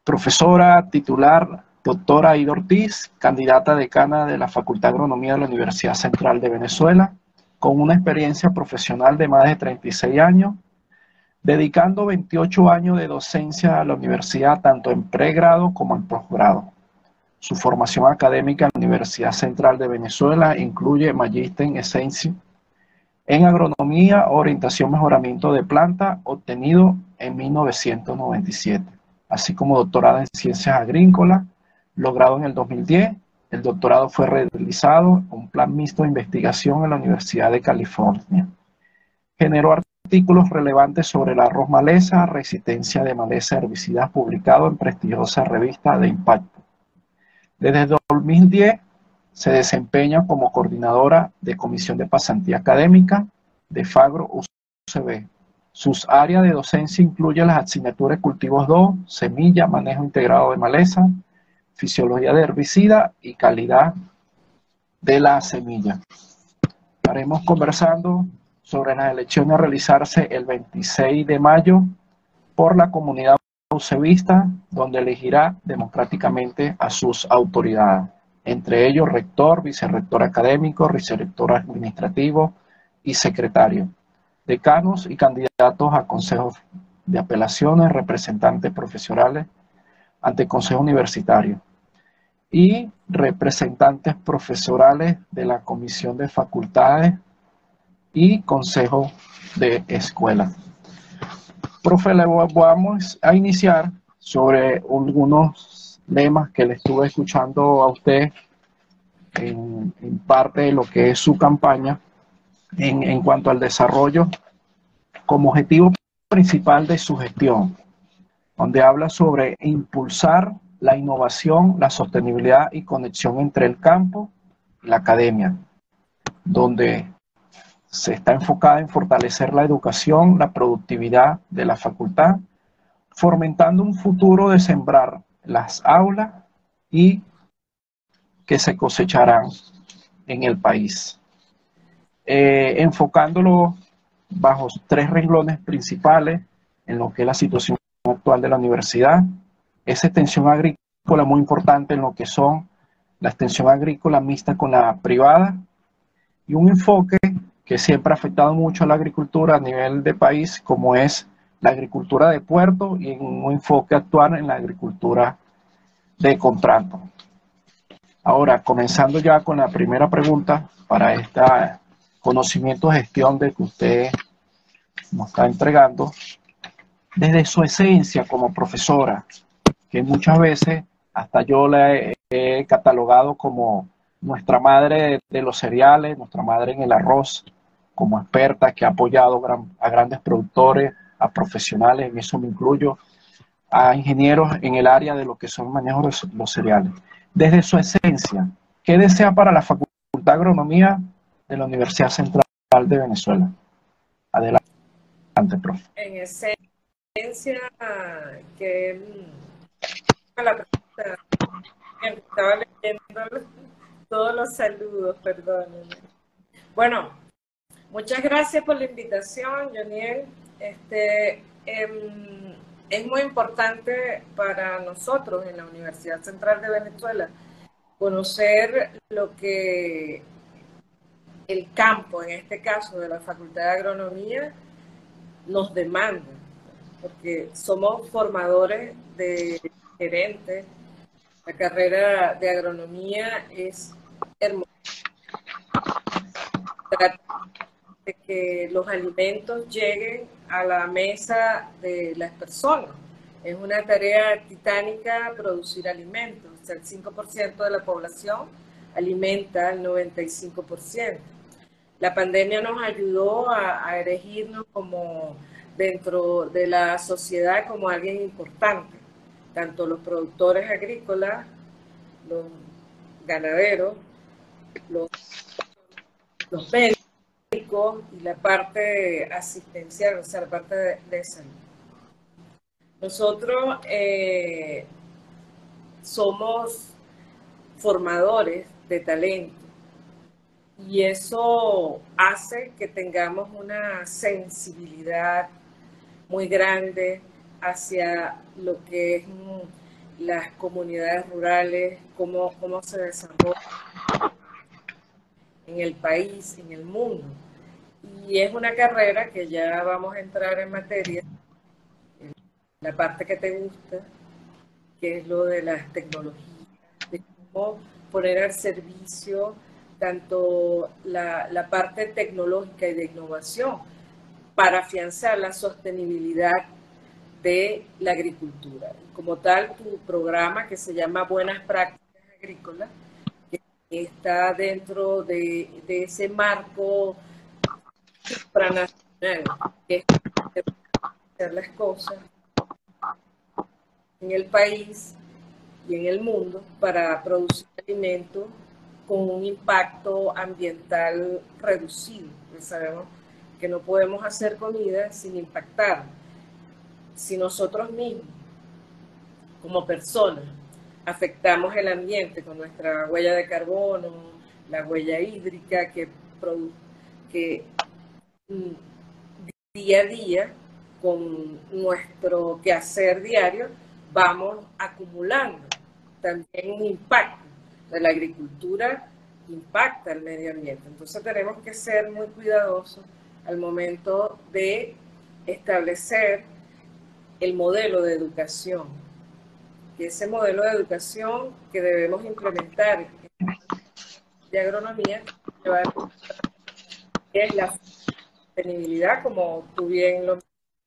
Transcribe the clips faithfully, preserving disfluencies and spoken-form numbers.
Profesora titular, doctora Aida Ortiz, candidata decana de la Facultad de Agronomía de la Universidad Central de Venezuela, con una experiencia profesional de más de treinta y seis años, dedicando veintiocho años de docencia a la universidad, tanto en pregrado como en posgrado. Su formación académica en la Universidad Central de Venezuela incluye Magíster en Ciencias en Agronomía, Orientación, Mejoramiento de Planta, obtenido en mil novecientos noventa y siete, así como doctorado en Ciencias Agrícolas, logrado en el dos mil diez. El doctorado fue realizado en un plan mixto de investigación en la Universidad de California. Generó artículos relevantes sobre el arroz maleza, resistencia de maleza a herbicidas, publicado en prestigiosa revista de impacto. Desde dos mil diez se desempeña como coordinadora de Comisión de Pasantía Académica de FAGRO U C B. Sus áreas de docencia incluyen las asignaturas Cultivos dos, Semilla, Manejo Integrado de Maleza, Fisiología de Herbicida y Calidad de la Semilla. Estaremos conversando sobre las elecciones a realizarse el veintiséis de mayo por la comunidad ucebista, donde elegirá democráticamente a sus autoridades, entre ellos rector, vicerrector académico, vicerrector administrativo y secretario, decanos y candidatos a consejos de apelaciones, representantes profesionales ante consejo universitario y representantes profesorales de la comisión de facultades y consejo de escuela. Profe, le vamos a iniciar sobre algunos lemas que le estuve escuchando a usted en, en parte de lo que es su campaña en, en cuanto al desarrollo como objetivo principal de su gestión, donde habla sobre impulsar la innovación, la sostenibilidad y conexión entre el campo y la academia, donde se está enfocada en fortalecer la educación, la productividad de la facultad, fomentando un futuro de sembrar las aulas y que se cosecharán en el país. Eh, enfocándolo bajo tres renglones principales en lo que es la situación actual de la universidad, esa extensión agrícola muy importante en lo que son la extensión agrícola mixta con la privada y un enfoque que siempre ha afectado mucho a la agricultura a nivel de país, como es la agricultura de puerto y en un enfoque actual en la agricultura de contrato. Ahora, comenzando ya con la primera pregunta para este conocimiento de gestión de que usted nos está entregando, desde su esencia como profesora, que muchas veces hasta yo la he, he catalogado como nuestra madre de los cereales, nuestra madre en el arroz, como experta que ha apoyado gran, a grandes productores, a profesionales, en eso me incluyo, a ingenieros en el área de lo que son manejos de los cereales. Desde su esencia, ¿qué desea para la Facultad de Agronomía de la Universidad Central de Venezuela? Adelante, profe. En esencia, que la pregunta, estaba leyendo todos los saludos, perdónenme. Bueno, muchas gracias por la invitación, Joniel. Este, eh, es muy importante para nosotros en la Universidad Central de Venezuela conocer lo que el campo, en este caso de la Facultad de Agronomía, nos demanda, porque somos formadores de gerentes. La carrera de agronomía es hermosa. Trata de que los alimentos lleguen a la mesa de las personas. Es una tarea titánica producir alimentos. O sea, el cinco por ciento de la población alimenta al noventa y cinco por ciento. La pandemia nos ayudó a, a erigirnos como dentro de la sociedad como alguien importante, tanto los productores agrícolas, los ganaderos, los, los médicos y la parte asistencial, o sea, la parte de, de salud. Nosotros eh, somos formadores de talento y eso hace que tengamos una sensibilidad muy grande hacia lo que es las comunidades rurales, cómo, cómo se desarrolla en el país, en el mundo. Y es una carrera que ya vamos a entrar en materia, en la parte que te gusta, que es lo de las tecnologías, de cómo poner al servicio tanto la, la parte tecnológica y de innovación para afianzar la sostenibilidad de la agricultura. Como tal, tu programa que se llama Buenas Prácticas Agrícolas, que está dentro de, de ese marco supranacional, que es hacer las cosas en el país y en el mundo para producir alimentos con un impacto ambiental reducido. Pues sabemos que no podemos hacer comida sin impactar. Si nosotros mismos, como personas, afectamos el ambiente con nuestra huella de carbono, la huella hídrica que, que día a día, con nuestro quehacer diario, vamos acumulando también un impacto de la agricultura, impacta el medio ambiente. Entonces tenemos que ser muy cuidadosos al momento de establecer el modelo de educación. Y ese modelo de educación que debemos implementar de agronomía es la sostenibilidad, como tú bien lo...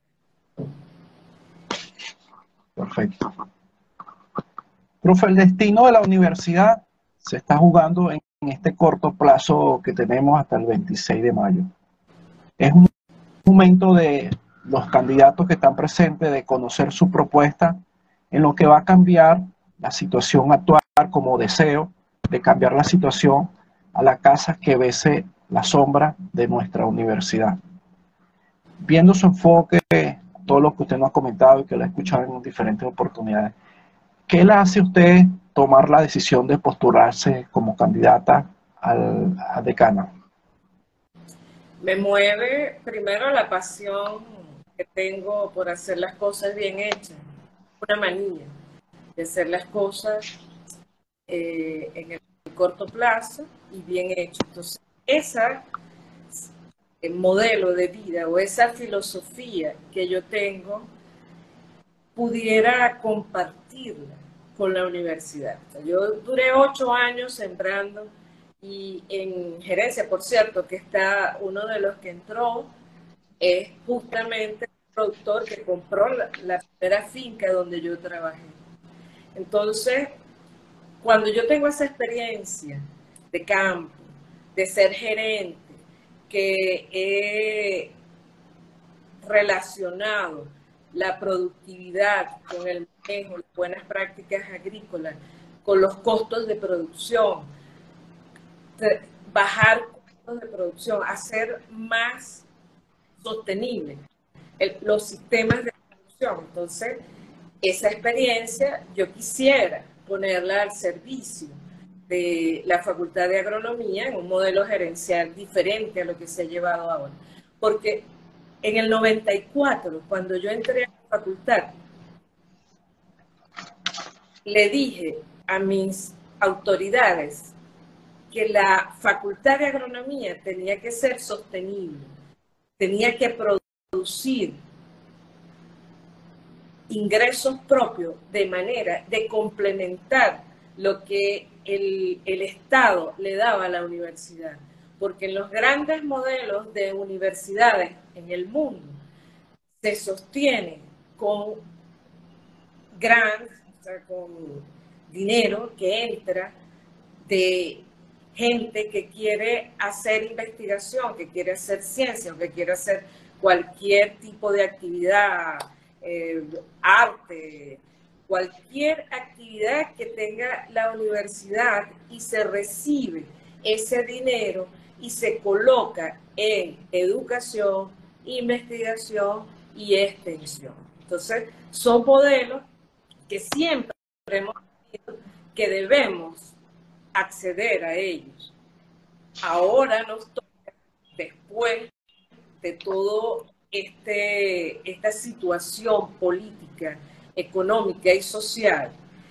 Perfecto. Profe, el destino de la universidad se está jugando en este corto plazo que tenemos hasta el veintiséis de mayo. Es un momento de los candidatos que están presentes de conocer su propuesta en lo que va a cambiar la situación actual como deseo de cambiar la situación a la casa que bese la sombra de nuestra universidad. Viendo su enfoque, todo lo que usted nos ha comentado y que lo ha escuchado en diferentes oportunidades, ¿qué le hace a usted tomar la decisión de postularse como candidata al, a decana? Me mueve primero la pasión que tengo por hacer las cosas bien hechas, una manía de hacer las cosas eh, en el corto plazo y bien hecho. Entonces, esa el modelo de vida o esa filosofía que yo tengo pudiera compartirla con la universidad. O sea, yo duré ocho años sembrando y en gerencia, por cierto, que está uno de los que entró, es justamente el productor que compró la, la primera finca donde yo trabajé. Entonces, cuando yo tengo esa experiencia de campo, de ser gerente, que he relacionado la productividad con el manejo, las buenas prácticas agrícolas, con los costos de producción, bajar costos de producción, hacer más sostenible el, los sistemas de producción. Entonces, esa experiencia yo quisiera ponerla al servicio de la Facultad de Agronomía en un modelo gerencial diferente a lo que se ha llevado ahora. Porque en el noventa y cuatro, cuando yo entré a la facultad, le dije a mis autoridades que la Facultad de Agronomía tenía que ser sostenible, tenía que producir ingresos propios de manera de complementar lo que el, el Estado le daba a la universidad. Porque en los grandes modelos de universidades en el mundo se sostiene con grants, o sea, con dinero que entra de gente que quiere hacer investigación, que quiere hacer ciencia, o que quiere hacer cualquier tipo de actividad, eh, arte, cualquier actividad que tenga la universidad y se recibe ese dinero y se coloca en educación, investigación y extensión. Entonces, son modelos que siempre hemos tenido que debemos acceder a ellos. Ahora nos toca, después de todo este, esta situación política, económica y social,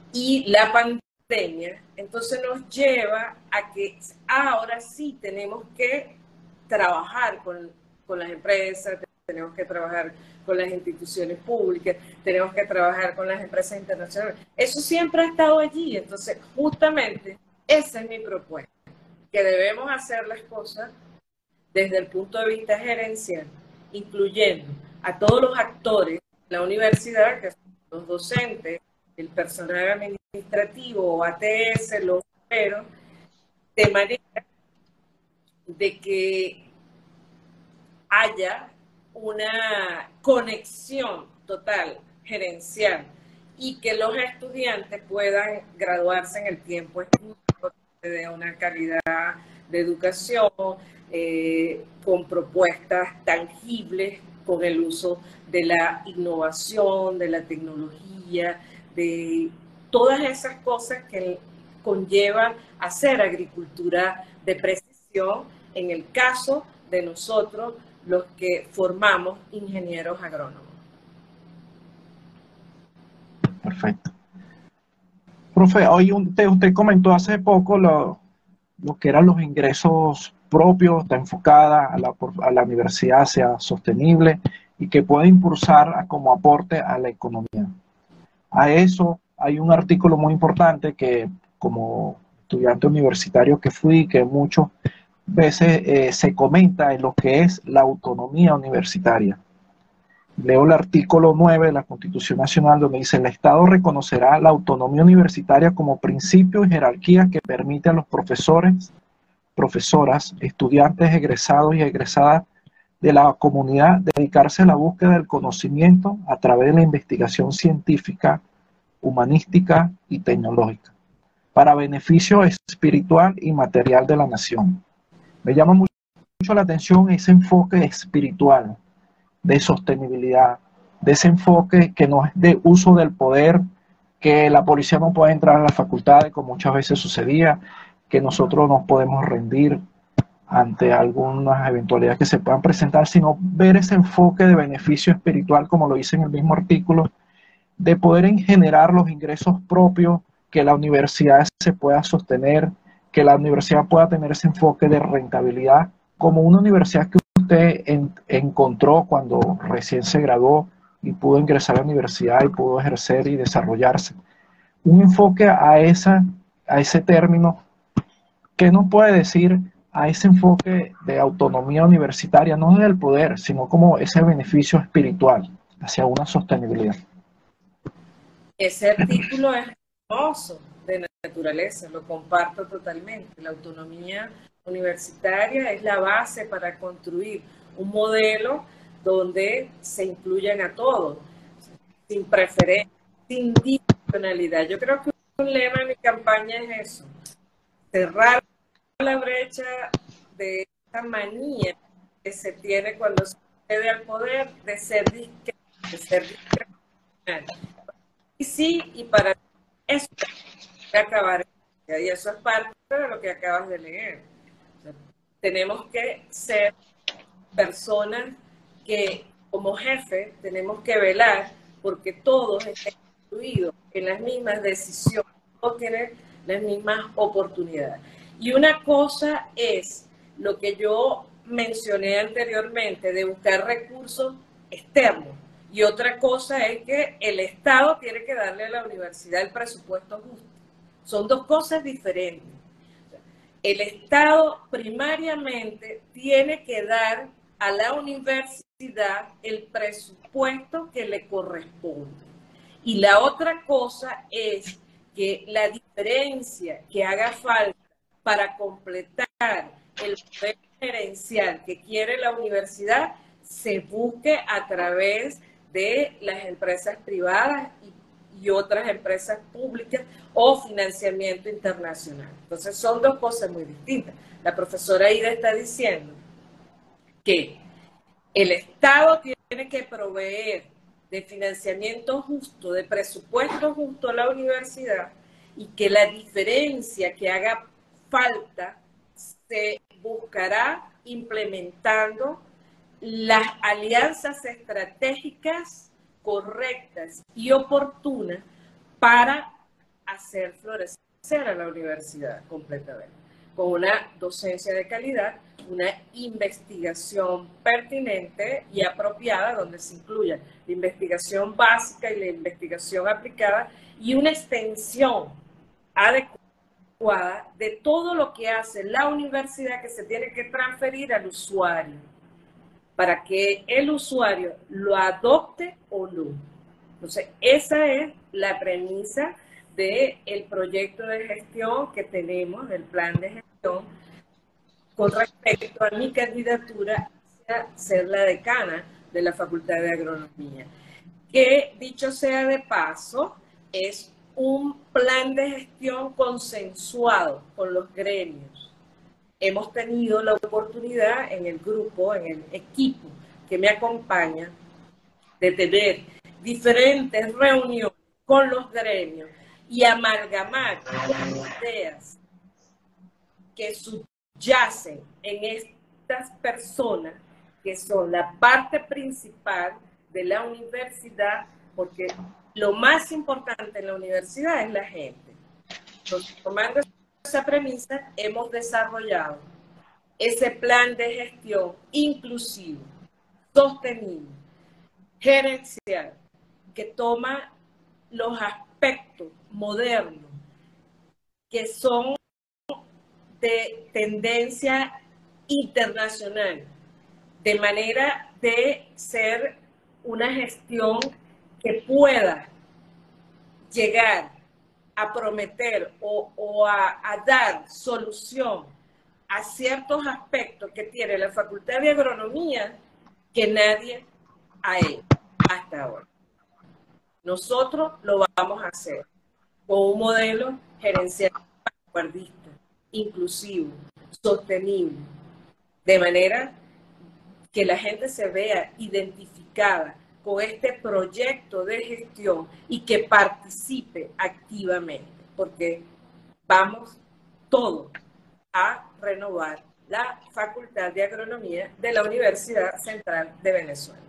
y la pandemia, entonces nos lleva a que ahora sí tenemos que trabajar con, con las empresas, tenemos que trabajar con las instituciones públicas, tenemos que trabajar con las empresas internacionales. Eso siempre ha estado allí, entonces justamente esa es mi propuesta, que debemos hacer las cosas desde el punto de vista gerencial, incluyendo a todos los actores de la universidad, que son los docentes, el personal administrativo, A T S, los obreros, de manera de que haya una conexión total gerencial y que los estudiantes puedan graduarse en el tiempo estimado de una calidad de educación, eh, con propuestas tangibles, con el uso de la innovación, de la tecnología, de todas esas cosas que conllevan hacer agricultura de precisión en el caso de nosotros, los que formamos ingenieros agrónomos. Perfecto. Profe, hoy usted, usted comentó hace poco lo, lo que eran los ingresos propios, está enfocada a la, a la universidad, sea sostenible y que puede impulsar a, como aporte a la economía. A eso hay un artículo muy importante que como estudiante universitario que fui, que muchas veces eh, se comenta en lo que es la autonomía universitaria. Leo el artículo nueve de la Constitución Nacional donde dice: el Estado reconocerá la autonomía universitaria como principio y jerarquía que permite a los profesores, profesoras, estudiantes egresados y egresadas de la comunidad dedicarse a la búsqueda del conocimiento a través de la investigación científica, humanística y tecnológica, para beneficio espiritual y material de la nación. Me llama mucho la atención ese enfoque espiritual, de sostenibilidad, de ese enfoque que no es de uso del poder, que la policía no puede entrar a las facultades como muchas veces sucedía, que nosotros nos podemos rendir ante algunas eventualidades que se puedan presentar, sino ver ese enfoque de beneficio espiritual, como lo dice en el mismo artículo, de poder generar los ingresos propios, que la universidad se pueda sostener, que la universidad pueda tener ese enfoque de rentabilidad, como una universidad que usted en, encontró cuando recién se graduó y pudo ingresar a la universidad y pudo ejercer y desarrollarse. Un enfoque a, esa, a ese término, ¿qué nos puede decir a ese enfoque de autonomía universitaria, no del poder, sino como ese beneficio espiritual hacia una sostenibilidad? Ese artículo es hermoso de naturaleza, lo comparto totalmente. La autonomía universitaria es la base para construir un modelo donde se incluyan a todos, sin preferencia, sin discrecionalidad. Yo creo que un lema de mi campaña es eso: cerrar la brecha de esta manía que se tiene cuando se accede al poder de ser discreto, de ser discrecional. Y sí, y para eso hay que acabar. Y eso es parte de lo que acabas de leer. O sea, tenemos que ser personas que, como jefe, tenemos que velar porque todos estén incluidos en las mismas decisiones, todos tienen las mismas oportunidades. Y una cosa es lo que yo mencioné anteriormente, de buscar recursos externos. Y otra cosa es que el Estado tiene que darle a la universidad el presupuesto justo. Son dos cosas diferentes. El Estado primariamente tiene que dar a la universidad el presupuesto que le corresponde. Y la otra cosa es que la diferencia que haga falta para completar el poder gerencial que quiere la universidad se busque a través de las empresas privadas y, y otras empresas públicas o financiamiento internacional. Entonces son dos cosas muy distintas. La profesora Ida está diciendo que el Estado tiene que proveer de financiamiento justo, de presupuesto justo a la universidad, y que la diferencia que haga falta se buscará implementando las alianzas estratégicas correctas y oportunas para hacer florecer a la universidad completamente, con una docencia de calidad, una investigación pertinente y apropiada, donde se incluya la investigación básica y la investigación aplicada, y una extensión adecuada de todo lo que hace la universidad, que se tiene que transferir al usuario, para que el usuario lo adopte o no. Entonces, esa es la premisa del proyecto de gestión que tenemos, del plan de gestión, con respecto a mi candidatura a ser la decana de la Facultad de Agronomía. Que, dicho sea de paso, es un plan de gestión consensuado con los gremios. Hemos tenido la oportunidad en el grupo, en el equipo que me acompaña, de tener diferentes reuniones con los gremios y amalgamar las ideas que subyacen en estas personas, que son la parte principal de la universidad, porque lo más importante en la universidad es la gente. Entonces, tomando esa premisa, hemos desarrollado ese plan de gestión inclusivo, sostenible, gerencial, que toma los aspectos modernos que son de tendencia internacional, de manera de ser una gestión que pueda llegar a prometer o, o a, a dar solución a ciertos aspectos que tiene la Facultad de Agronomía que nadie ha hecho hasta ahora. Nosotros lo vamos a hacer con un modelo gerencial vanguardista, inclusivo, sostenible, de manera que la gente se vea identificada con este proyecto de gestión y que participe activamente, porque vamos todos a renovar la Facultad de Agronomía de la Universidad Central de Venezuela.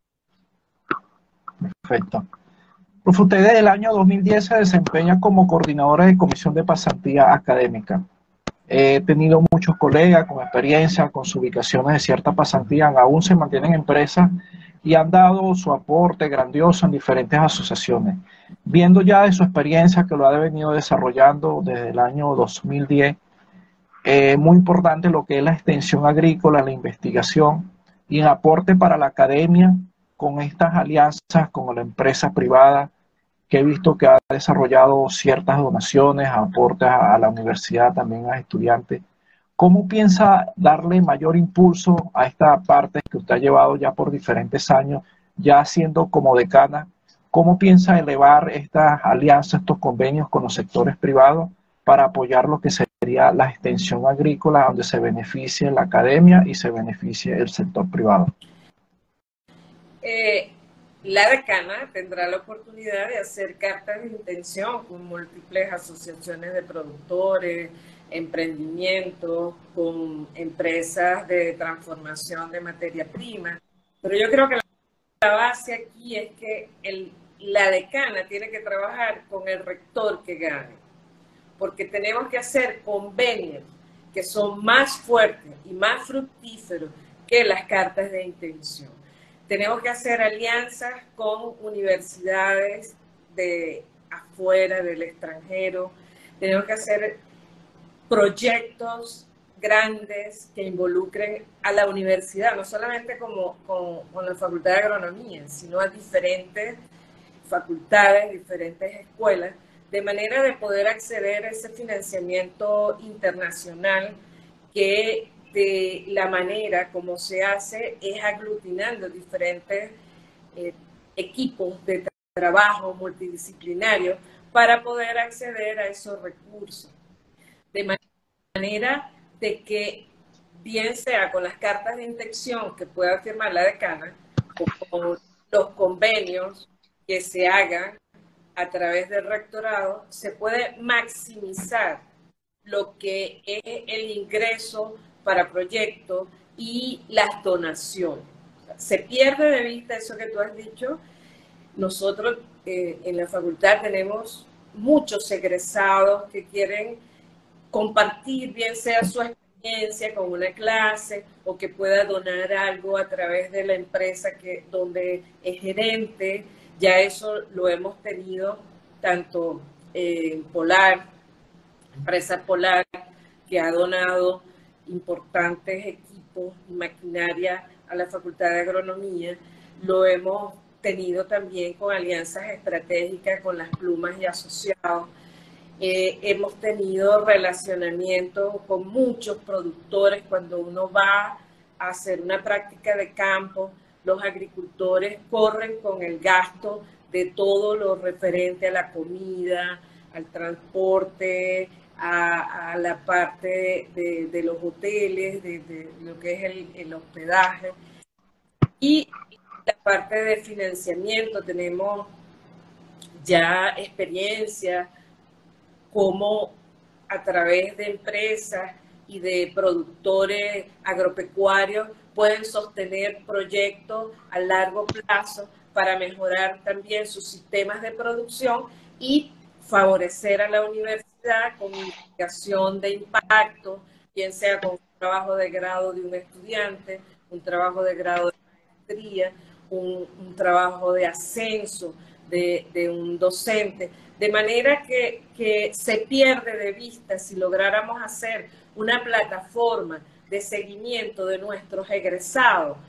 Perfecto. Profe, usted desde el año dos mil diez se desempeña como coordinadora de comisión de pasantía académica. He tenido muchos colegas con experiencia, con sus ubicaciones de cierta pasantía, aún se mantienen en empresas y han dado su aporte grandioso en diferentes asociaciones. Viendo ya de su experiencia que lo ha venido desarrollando desde el año dos mil diez, eh, muy importante lo que es la extensión agrícola, la investigación y el aporte para la academia con estas alianzas con la empresa privada, que he visto que ha desarrollado ciertas donaciones, aportes a la universidad, también a estudiantes. ¿Cómo piensa darle mayor impulso a esta parte que usted ha llevado ya por diferentes años, ya siendo como decana? ¿Cómo piensa elevar estas alianzas, estos convenios con los sectores privados para apoyar lo que sería la extensión agrícola, donde se beneficie la academia y se beneficie el sector privado? Eh, la decana tendrá la oportunidad de hacer cartas de intención con múltiples asociaciones de productores, emprendimientos, con empresas de transformación de materia prima. Pero yo creo que la base aquí es que el, la decana tiene que trabajar con el rector que gane, porque tenemos que hacer convenios que son más fuertes y más fructíferos que las cartas de intención. Tenemos que hacer alianzas con universidades de afuera, del extranjero. Tenemos que hacer proyectos grandes que involucren a la universidad, no solamente como, con, con la Facultad de Agronomía, sino a diferentes facultades, diferentes escuelas, de manera de poder acceder a ese financiamiento internacional que de la manera como se hace es aglutinando diferentes eh, equipos de tra trabajo multidisciplinarios para poder acceder a esos recursos. De manera de que, bien sea con las cartas de intención que pueda firmar la decana, o con los convenios que se hagan a través del rectorado, se puede maximizar lo que es el ingreso para proyectos y las donaciones. Se pierde de vista eso que tú has dicho. Nosotros eh, en la facultad tenemos muchos egresados que quieren compartir, bien sea su experiencia con una clase o que pueda donar algo a través de la empresa que, donde es gerente. Ya eso lo hemos tenido tanto en Polar, empresa Polar, que ha donado importantes equipos y maquinaria a la Facultad de Agronomía. Lo hemos tenido también con alianzas estratégicas con las Plumas y Asociados. Eh, hemos tenido relacionamiento con muchos productores. Cuando uno va a hacer una práctica de campo, los agricultores corren con el gasto de todo lo referente a la comida, al transporte, a, a la parte de, de los hoteles, de, de lo que es el, el hospedaje y la parte de financiamiento. Tenemos ya experiencia cómo a través de empresas y de productores agropecuarios pueden sostener proyectos a largo plazo para mejorar también sus sistemas de producción y favorecer a la universidad con investigación de impacto, bien sea con un trabajo de grado de un estudiante, un trabajo de grado de maestría, un, un trabajo de ascenso de, de un docente. De manera que, que se pierde de vista, si lográramos hacer una plataforma de seguimiento de nuestros egresados,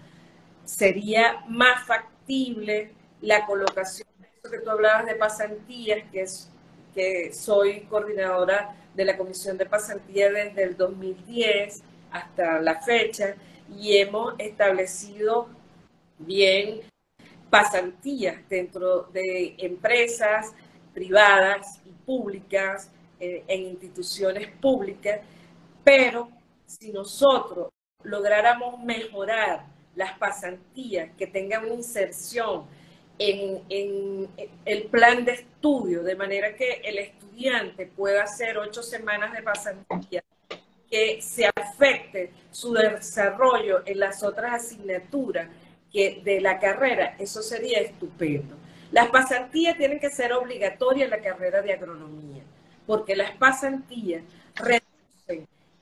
sería más factible la colocación de eso que tú hablabas de pasantías, que, es, que soy coordinadora de la Comisión de Pasantía desde el dos mil diez hasta la fecha, y hemos establecido bien pasantías dentro de empresas privadas y públicas, eh, en instituciones públicas, pero si nosotros lográramos mejorar las pasantías, que tengan una inserción en, en el plan de estudio, de manera que el estudiante pueda hacer ocho semanas de pasantía, que se afecte su desarrollo en las otras asignaturas que de la carrera, eso sería estupendo. Las pasantías tienen que ser obligatorias en la carrera de agronomía, porque las pasantías reducen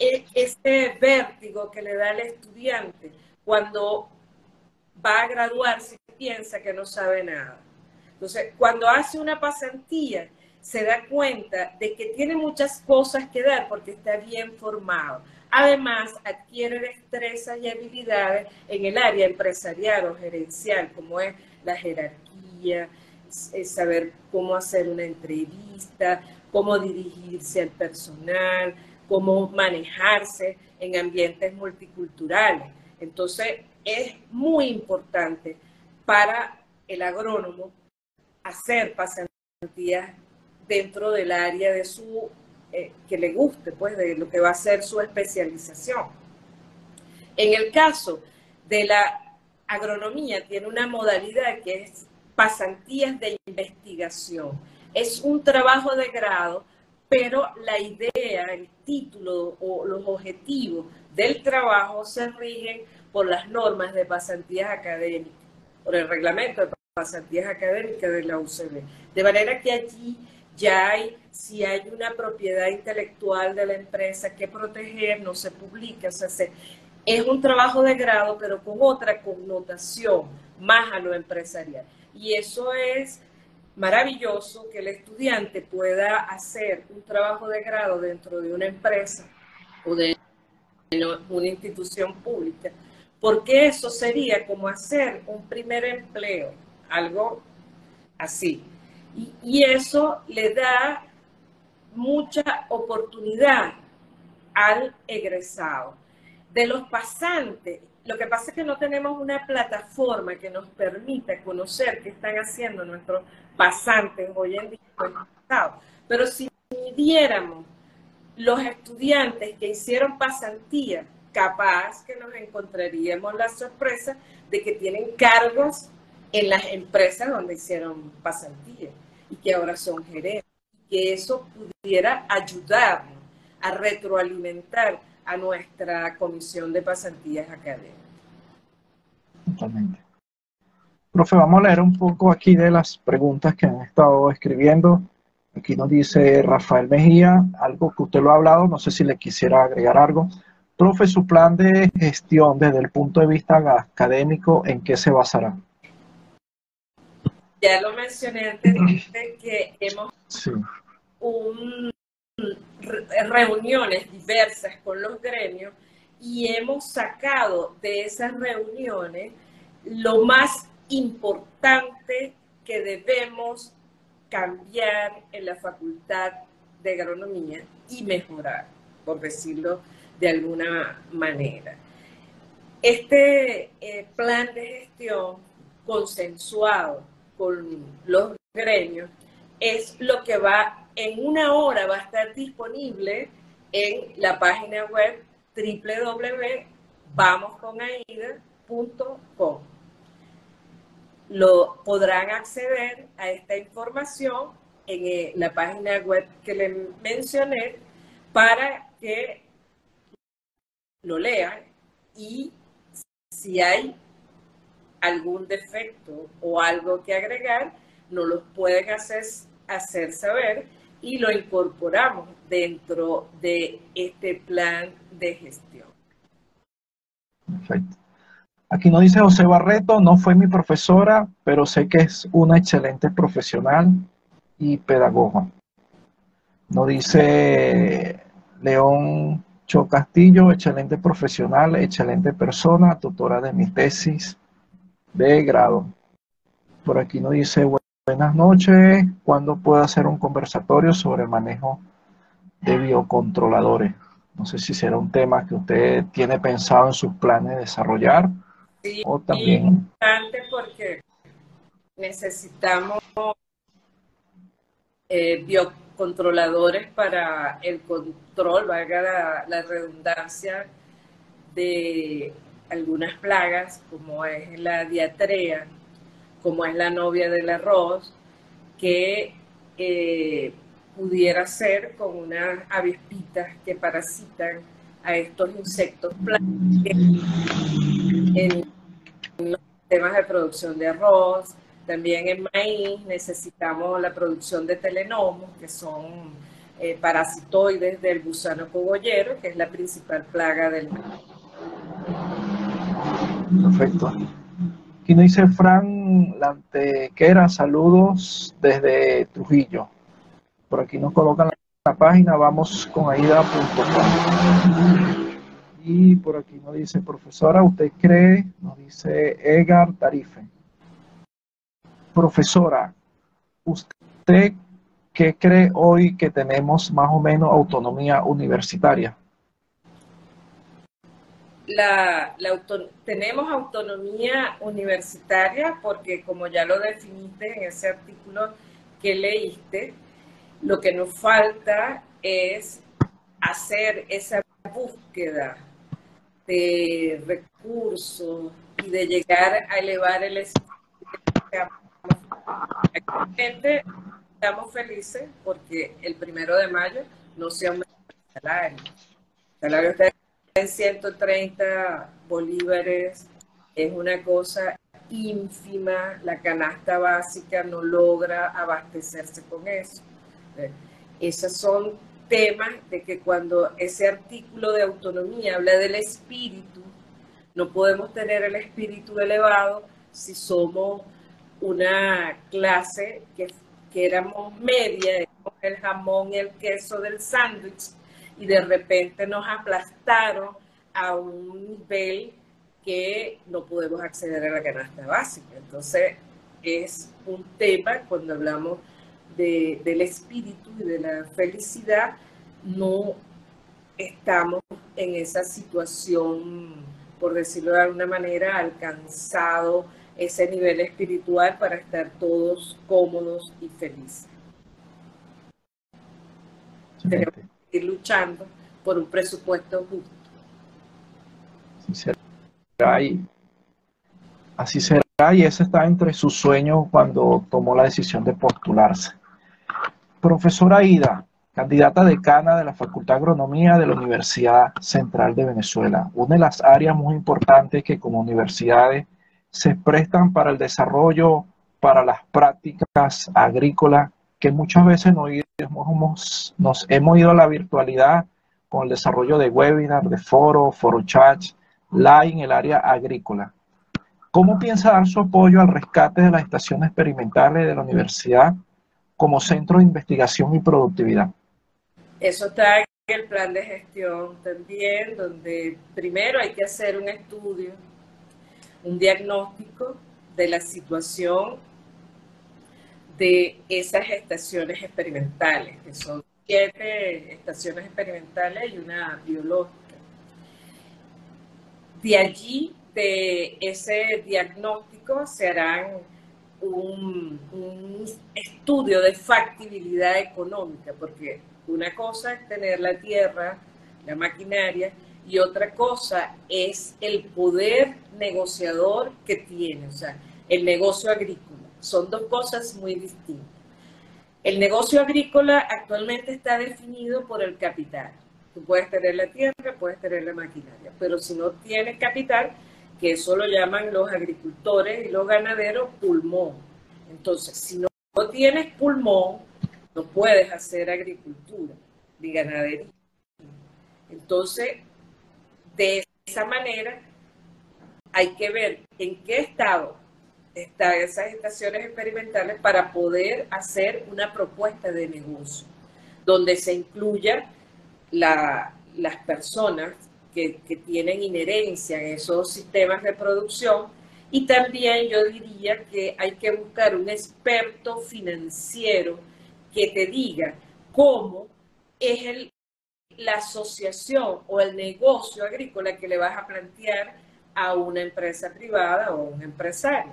ese vértigo que le da al estudiante cuando va a graduarse y piensa que no sabe nada. Entonces, cuando hace una pasantía, se da cuenta de que tiene muchas cosas que dar porque está bien formado. Además, adquiere destrezas y habilidades en el área empresarial o gerencial, como es la jerarquía, es saber cómo hacer una entrevista, cómo dirigirse al personal, cómo manejarse en ambientes multiculturales. Entonces, es muy importante para el agrónomo hacer pasantías dentro del área de su, eh, que le guste, pues, de lo que va a ser su especialización. En el caso de la agronomía, tiene una modalidad que es pasantías de investigación. Es un trabajo de grado, pero la idea, el título o los objetivos del trabajo se rigen por las normas de pasantías académicas, por el reglamento de pasantías académicas de la U C B. De manera que allí ya hay, si hay una propiedad intelectual de la empresa que proteger, no se publica, o sea, se, es un trabajo de grado, pero con otra connotación, más a lo empresarial. Y eso es maravilloso, que el estudiante pueda hacer un trabajo de grado dentro de una empresa o de una institución pública, porque eso sería como hacer un primer empleo, algo así. Y, y eso le da mucha oportunidad al egresado. De los pasantes, lo que pasa es que no tenemos una plataforma que nos permita conocer qué están haciendo nuestros pasantes hoy en día, pero si midiéramos los estudiantes que hicieron pasantía, capaz que nos encontraríamos la sorpresa de que tienen cargos en las empresas donde hicieron pasantía y que ahora son gerentes, que eso pudiera ayudarnos a retroalimentar a nuestra comisión de pasantías académicas. Totalmente. Profe, vamos a leer un poco aquí de las preguntas que han estado escribiendo. Aquí nos dice Rafael Mejía, algo que usted lo ha hablado, no sé si le quisiera agregar algo. Profe, su plan de gestión desde el punto de vista académico, ¿en qué se basará? Ya lo mencioné anteriormente que hemos sí. un, reuniones diversas con los gremios y hemos sacado de esas reuniones lo más importante que debemos cambiar en la Facultad de Agronomía y mejorar, por decirlo de alguna manera. Este eh, plan de gestión consensuado con los gremios es lo que va, en una hora va a estar disponible en la página web doble u doble u doble u punto vamos con aida punto com. Lo podrán acceder a esta información en la página web que les mencioné para que lo lean y si hay algún defecto o algo que agregar, nos lo pueden hacer, hacer saber y lo incorporamos dentro de este plan de gestión. Perfecto. Aquí nos dice José Barreto, no fue mi profesora, pero sé que es una excelente profesional y pedagoga. Nos dice León Cho Castillo, excelente profesional, excelente persona, tutora de mi tesis de grado. Por aquí nos dice buenas noches, ¿cuándo puedo hacer un conversatorio sobre manejo de biocontroladores? No sé si será un tema que usted tiene pensado en sus planes de desarrollar. Sí, o también... importante porque necesitamos eh, biocontroladores para el control, valga la, la redundancia, de algunas plagas, como es la diatrea, como es la novia del arroz, que eh, pudiera ser con unas avispitas que parasitan a estos insectos en los temas de producción de arroz. También en maíz necesitamos la producción de telenomos, que son eh, parasitoides del gusano cogollero, que es la principal plaga del maíz. Perfecto. Aquí nos dice Fran Lantequera, saludos desde Trujillo. Por aquí nos colocan la página, vamos con aida punto com. Y por aquí nos dice, profesora, ¿usted cree? Nos dice Edgar Tarife. Profesora, ¿usted qué cree hoy que tenemos más o menos autonomía universitaria? La, la auto, tenemos autonomía universitaria porque, como ya lo definiste en ese artículo que leíste, lo que nos falta es hacer esa búsqueda de recursos y de llegar a elevar el espíritu. Actualmente estamos felices porque el primero de mayo no se aumenta el salario. El salario está en ciento treinta bolívares, es una cosa ínfima, la canasta básica no logra abastecerse con eso. Esos son temas de que cuando ese artículo de autonomía habla del espíritu, no podemos tener el espíritu elevado si somos una clase que, que éramos media, el jamón y el queso del sándwich, y de repente nos aplastaron a un nivel que no podemos acceder a la canasta básica. Entonces, es un tema, cuando hablamos de, del espíritu y de la felicidad, no estamos en esa situación, por decirlo de alguna manera, alcanzado ese nivel espiritual para estar todos cómodos y felices. Tenemos que ir luchando por un presupuesto justo. Así será y, así será, y ese está entre sus sueños cuando tomó la decisión de postularse. Profesora Aida, candidata decana de la Facultad de Agronomía de la Universidad Central de Venezuela, una de las áreas muy importantes que como universidades se prestan para el desarrollo, para las prácticas agrícolas, que muchas veces no hemos, nos hemos ido a la virtualidad con el desarrollo de webinars, de foros, foro chats, live en el área agrícola. ¿Cómo piensa dar su apoyo al rescate de las estaciones experimentales de la universidad como centro de investigación y productividad? Eso está en el plan de gestión también, donde primero hay que hacer un estudio, un diagnóstico de la situación de esas estaciones experimentales, que son siete estaciones experimentales y una biológica. De allí, de ese diagnóstico, se harán un, un estudio de factibilidad económica, porque una cosa es tener la tierra, la maquinaria, y otra cosa es el poder negociador que tiene, o sea, el negocio agrícola. Son dos cosas muy distintas. El negocio agrícola actualmente está definido por el capital. Tú puedes tener la tierra, puedes tener la maquinaria, pero si no tienes capital, que eso lo llaman los agricultores y los ganaderos pulmón. Entonces, si no tienes pulmón, no puedes hacer agricultura ni ganadería. Entonces, de esa manera, hay que ver en qué estado están esas estaciones experimentales para poder hacer una propuesta de negocio, donde se incluya la, las personas que, que tienen inherencia en esos sistemas de producción, y también yo diría que hay que buscar un experto financiero que te diga cómo es el, la asociación o el negocio agrícola que le vas a plantear a una empresa privada o un empresario.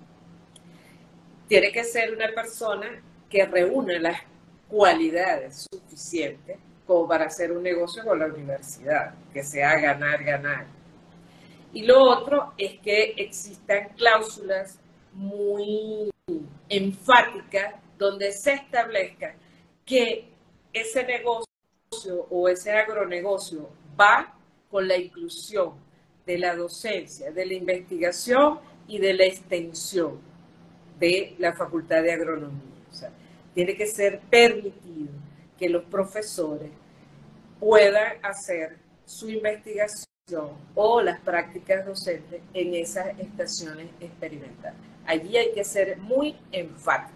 Tiene que ser una persona que reúna las cualidades suficientes como para hacer un negocio con la universidad, que sea ganar, ganar. Y lo otro es que existan cláusulas muy enfáticas donde se establezca que ese negocio o ese agronegocio va con la inclusión de la docencia, de la investigación y de la extensión de la Facultad de Agronomía. O sea, tiene que ser permitido que los profesores puedan hacer su investigación o las prácticas docentes en esas estaciones experimentales. Allí hay que ser muy enfático.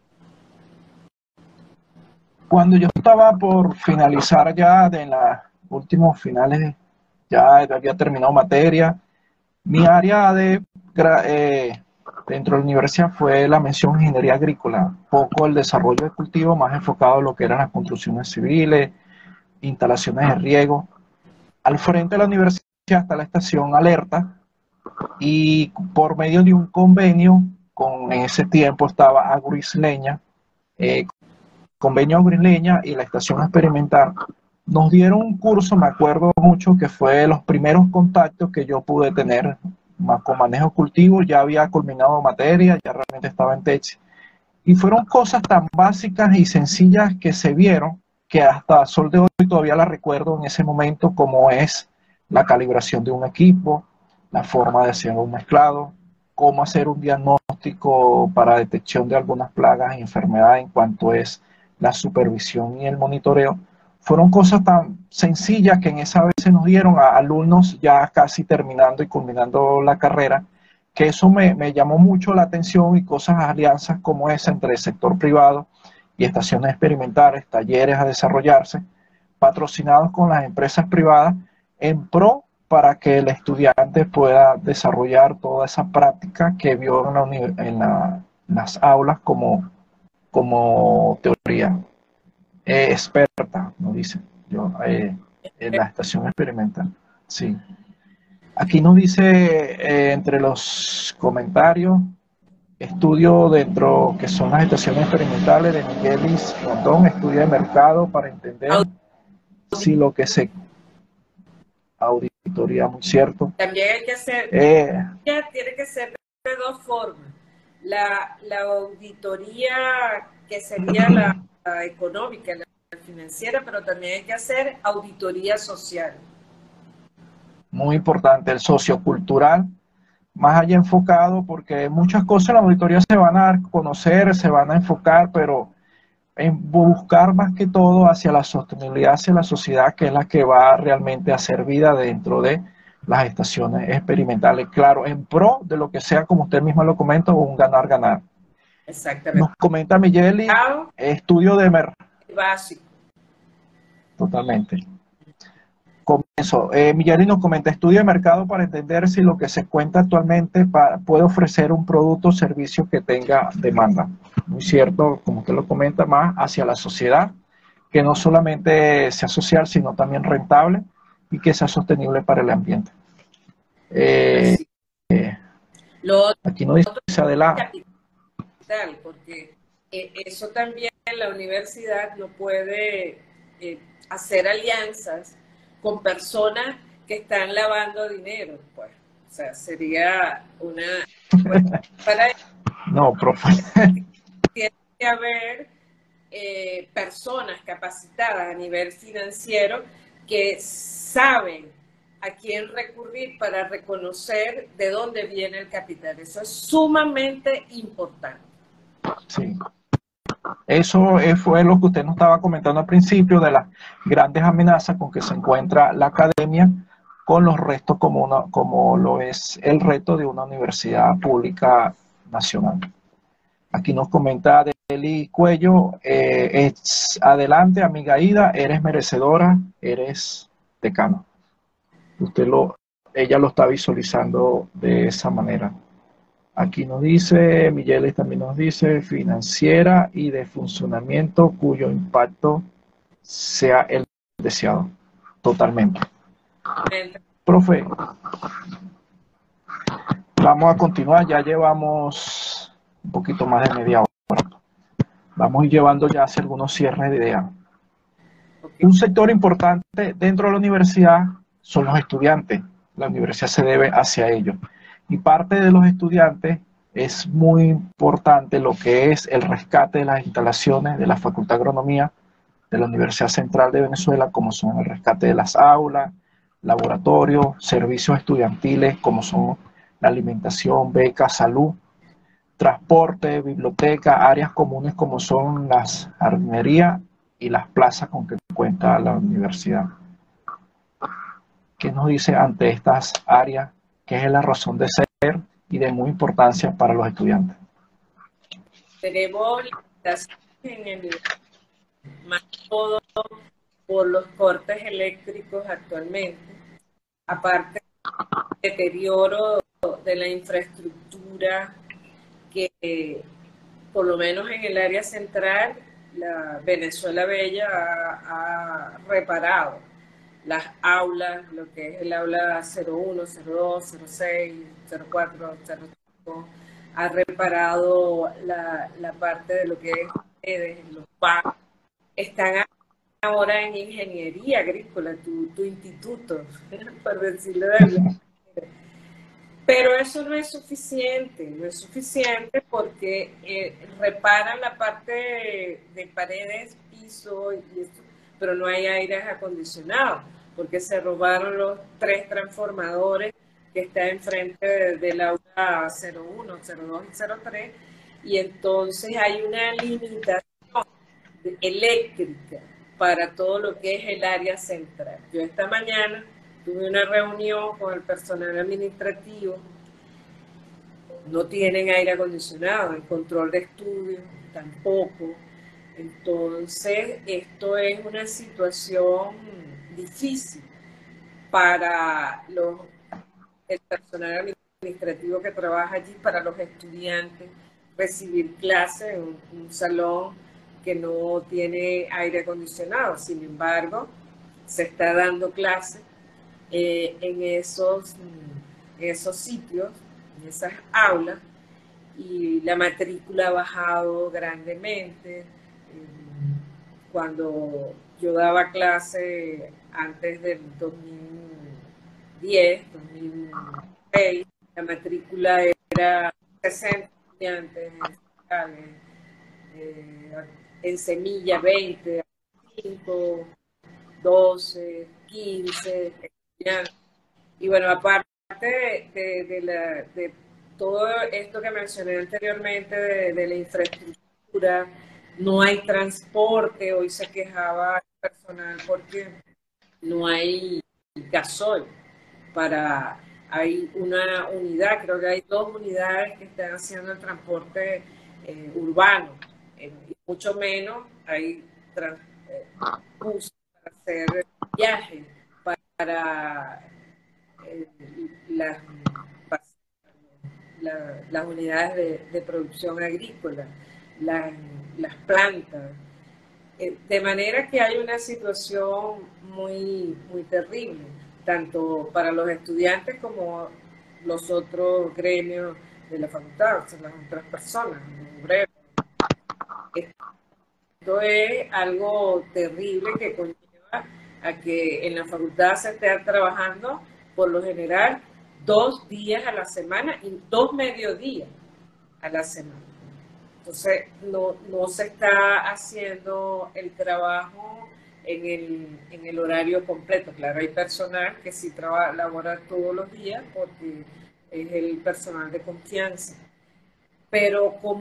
Cuando yo estaba por finalizar ya de los últimos finales, ya había terminado materia, mi área de eh, dentro de la universidad fue la mención ingeniería agrícola, poco el desarrollo de cultivo, más enfocado en lo que eran las construcciones civiles, instalaciones de riego. Al frente de la universidad está la estación Alerta, y por medio de un convenio, con en ese tiempo estaba Agroisleña, eh, convenio Agroisleña y la estación experimental, nos dieron un curso, me acuerdo mucho, que fue los primeros contactos que yo pude tener con manejo cultivo. Ya había culminado materia, ya realmente estaba en tesis, y fueron cosas tan básicas y sencillas que se vieron, que hasta sol de hoy todavía la recuerdo en ese momento, como es la calibración de un equipo, la forma de hacer un mezclado, cómo hacer un diagnóstico para detección de algunas plagas y enfermedades en cuanto es la supervisión y el monitoreo. Fueron cosas tan sencillas que en esa vez se nos dieron a alumnos ya casi terminando y culminando la carrera, que eso me, me llamó mucho la atención, y cosas, alianzas como esa entre el sector privado y estaciones experimentales, talleres a desarrollarse, patrocinados con las empresas privadas, en pro para que el estudiante pueda desarrollar toda esa práctica que vio en, la, en, la, en las aulas como, como teoría. Eh, experta, nos dice yo, eh, en la estación experimental. Sí. Aquí nos dice, eh, entre los comentarios, estudio dentro que son las estaciones experimentales de Miguelis Rondón, estudia de mercado para entender si lo que se... Auditoría, muy cierto. También hay que hacer, eh, tiene que ser de dos formas. La, la auditoría que sería la, la económica, la financiera, pero también hay que hacer auditoría social. Muy importante, el sociocultural, más allá enfocado, porque muchas cosas en la auditoría se van a dar a conocer, se van a enfocar, pero en buscar más que todo hacia la sostenibilidad, hacia la sociedad, que es la que va realmente a hacer vida dentro de las estaciones experimentales. Claro, en pro de lo que sea, como usted misma lo comenta, un ganar-ganar. Exactamente. Nos comenta Migueli, estudio de mercado. Básico. Totalmente. Comienzo. Eh, Migueli nos comenta, estudio de mercado para entender si lo que se cuenta actualmente pa, puede ofrecer un producto o servicio que tenga demanda. Muy cierto, como usted lo comenta, más hacia la sociedad, que no solamente sea social, sino también rentable y que sea sostenible para el ambiente. Eh, eh, lo otro, aquí nos dice adelante. Capital, porque eh, eso también la universidad no puede eh, hacer alianzas con personas que están lavando dinero, pues. O sea, sería una... Pues, para no, profe. Tiene que haber eh, personas capacitadas a nivel financiero que saben a quién recurrir para reconocer de dónde viene el capital. Eso es sumamente importante. Sí. Eso fue lo que usted nos estaba comentando al principio de las grandes amenazas con que se encuentra la academia con los restos como, una, como lo es el reto de una universidad pública nacional. Aquí nos comenta Deli Cuello, eh, es, adelante amiga Ida, eres merecedora, eres decano. Usted lo, ella lo está visualizando de esa manera. Aquí nos dice, Migueles también nos dice, financiera y de funcionamiento cuyo impacto sea el deseado. Totalmente. Profe, vamos a continuar, ya llevamos un poquito más de media hora. Vamos a ir llevando ya hacia algunos cierres de idea. Un sector importante dentro de la universidad son los estudiantes. La universidad se debe hacia ellos. Y parte de los estudiantes es muy importante lo que es el rescate de las instalaciones de la Facultad de Agronomía de la Universidad Central de Venezuela, como son el rescate de las aulas, laboratorios, servicios estudiantiles, como son la alimentación, becas, salud, transporte, biblioteca, áreas comunes como son las jardinerías y las plazas con que cuenta la universidad. ¿Qué nos dice ante estas áreas? ¿Qué es la razón de ser y de muy importancia para los estudiantes? Tenemos limitaciones en el más todo por los cortes eléctricos actualmente, aparte del deterioro de la infraestructura que por lo menos en el área central la Venezuela Bella ha, ha reparado las aulas, lo que es el aula cero uno, cero dos, cero seis, cero cuatro, cero cinco, ha reparado la, la parte de lo que es redes, los pagos. Están ahora en ingeniería agrícola, tu, tu instituto, por decirlo de alguna manera. Pero eso no es suficiente, no es suficiente porque eh, reparan la parte de, de paredes, piso y esto, pero no hay aires acondicionados, porque se robaron los tres transformadores que están enfrente de, del aula cero uno, cero dos y cero tres, y entonces hay una limitación eléctrica para todo lo que es el área central. Yo esta mañana tuve una reunión con el personal administrativo, no tienen aire acondicionado, el control de estudio tampoco. Entonces, esto es una situación difícil para los, el personal administrativo que trabaja allí, para los estudiantes, recibir clases en un, un salón que no tiene aire acondicionado. Sin embargo, se está dando clases eh, en, esos, en esos sitios, en esas aulas, y la matrícula ha bajado grandemente. Cuando yo daba clase antes del dos mil diez, dos mil seis, la matrícula era sesenta estudiantes, eh, en semilla veinte, cinco, doce, quince estudiantes. Y bueno, aparte de, de, de, la, de todo esto que mencioné anteriormente, de, de la infraestructura, no hay transporte, hoy se quejaba el personal porque no hay gasoil para, hay una unidad, creo que hay dos unidades que están haciendo el transporte eh, urbano, eh, y mucho menos hay trans, eh, buses para hacer viajes para eh, las, la, las unidades de, de, producción agrícola, las, las plantas. Eh, de manera que hay una situación muy, muy terrible, tanto para los estudiantes como los otros gremios de la facultad, o sea, las otras personas, los obreros. Esto es algo terrible que conlleva a que en la facultad se esté trabajando, por lo general, dos días a la semana y dos mediodías a la semana. Entonces, no, no se está haciendo el trabajo en el, en el horario completo. Claro, hay personal que sí trabaja, labora todos los días porque es el personal de confianza. Pero como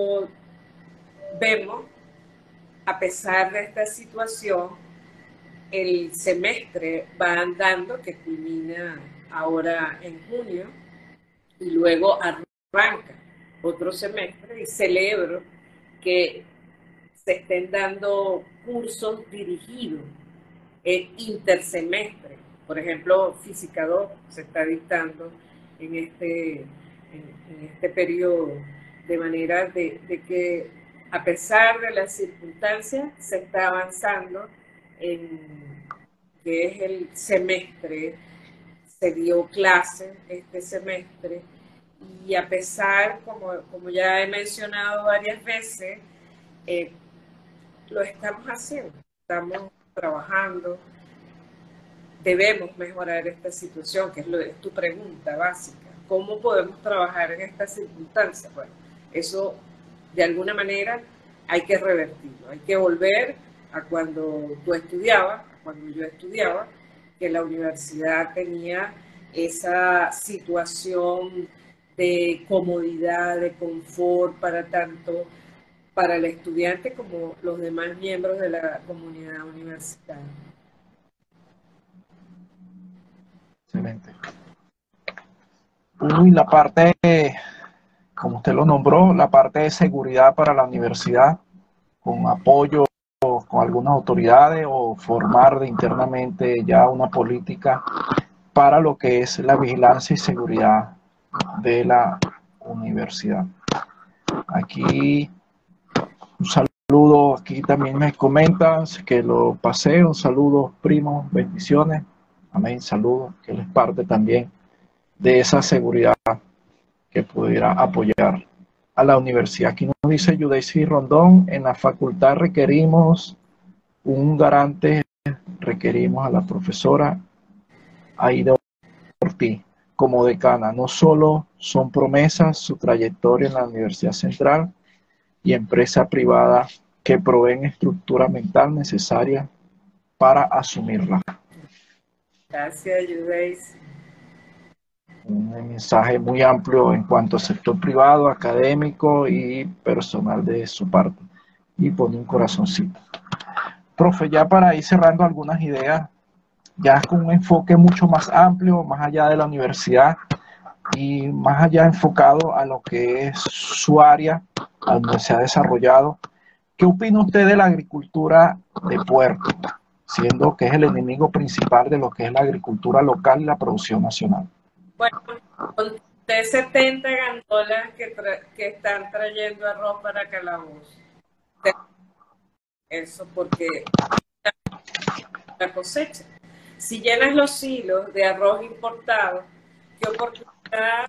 vemos, a pesar de esta situación, el semestre va andando, que culmina ahora en junio, y luego arranca otro semestre, y celebro que se estén dando cursos dirigidos eh, intersemestre. Por ejemplo, Física dos se está dictando en este, en, en este periodo, de manera de, de que a pesar de las circunstancias se está avanzando en que es el semestre, se dio clase este semestre, y a pesar, como, como ya he mencionado varias veces, eh, lo estamos haciendo, estamos trabajando, debemos mejorar esta situación, que es, lo, es tu pregunta básica. ¿Cómo podemos trabajar en estas circunstancias? Bueno, eso de alguna manera hay que revertirlo, hay que volver a cuando tú estudiabas, a cuando yo estudiaba, que la universidad tenía esa situación de comodidad, de confort para tanto para el estudiante como los demás miembros de la comunidad universitaria. Excelente. Uy, la parte, como usted lo nombró, la parte de seguridad para la universidad, con apoyo con algunas autoridades o formar de internamente ya una política para lo que es la vigilancia y seguridad de la universidad. Aquí un saludo, aquí también me comentan que lo pasé, un saludo primo, bendiciones, amén, saludos, que les parte también de esa seguridad que pudiera apoyar a la universidad. Aquí nos dice Yudeisi Rondón, en la facultad requerimos un garante, requerimos a la profesora Aida Ortiz como decana. No solo son promesas su trayectoria en la Universidad Central y empresa privada que proveen estructura mental necesaria para asumirla. Gracias, Yudeis. Un mensaje muy amplio en cuanto al sector privado, académico y personal de su parte. Y pone un corazoncito. Profe, ya para ir cerrando algunas ideas, ya con un enfoque mucho más amplio, más allá de la universidad y más allá enfocado a lo que es su área, a donde se ha desarrollado. ¿Qué opina usted de la agricultura de puerto, siendo que es el enemigo principal de lo que es la agricultura local y la producción nacional? Bueno, con setenta gandolas que, que están trayendo arroz para Calabozo. Eso porque la cosecha. Si llenas los hilos de arroz importado, ¿qué oportunidad?